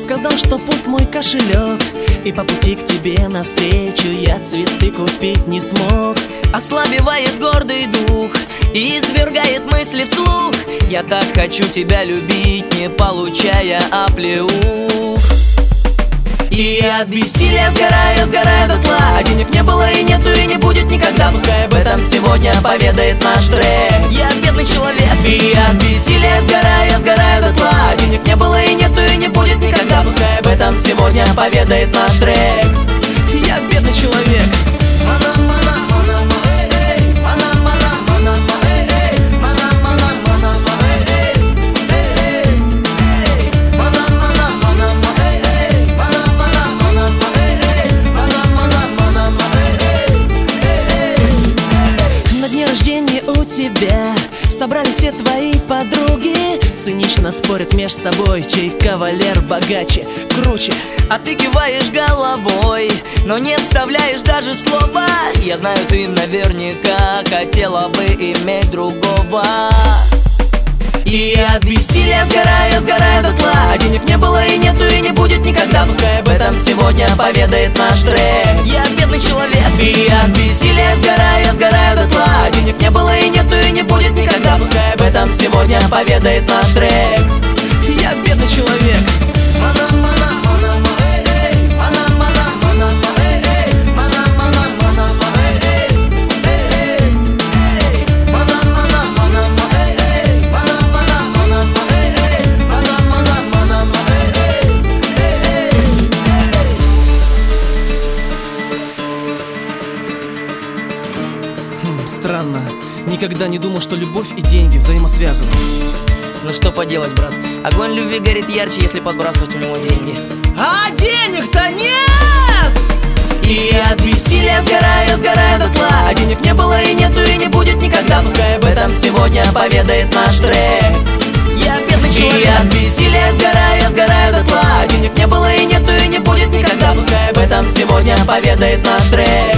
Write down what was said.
сказал, что пуст мой кошелек, и по пути к тебе навстречу я цветы купить не смог. Ослабевает гордый дух и извергает мысли вслух. Я так хочу тебя любить, не получая оплеух. И от бессилия сгораю дотла. А денег не было и нету и не будет никогда. Пускай об этом сегодня поведает наш трек. Я бедный человек. И от бессилия сгораю дотла. А денег не было и нету и не будет никогда. Пускай об этом сегодня поведает наш трек. Я бедный человек. Тебя собрали все твои подруги, цинично спорят меж собой, чей кавалер богаче, круче. А ты киваешь головой, но не вставляешь даже слова. Я знаю, ты наверняка хотела бы иметь другого. И от бессилия сгораю дотла. А денег не было и нету и не будет никогда. Пускай об этом сегодня поведает наш трек. Я бедный человек. И от бессилия сгораю дотла. А денег не было и нету и не будет никогда. Пускай об этом сегодня поведает наш трек. Я бедный человек. Странно, никогда не думал, что любовь и деньги взаимосвязаны. Ну что поделать, брат, огонь любви горит ярче, если подбрасывать в него деньги. А денег-то нет! И от бессилия сгораю дотла. А денег не было и нету и не будет никогда. Пускай об этом сегодня поведает наш трек. Я бедный человек. И от бессилия сгораю дотла. А денег не было и нету и не будет никогда. Пускай об этом сегодня поведает наш трек.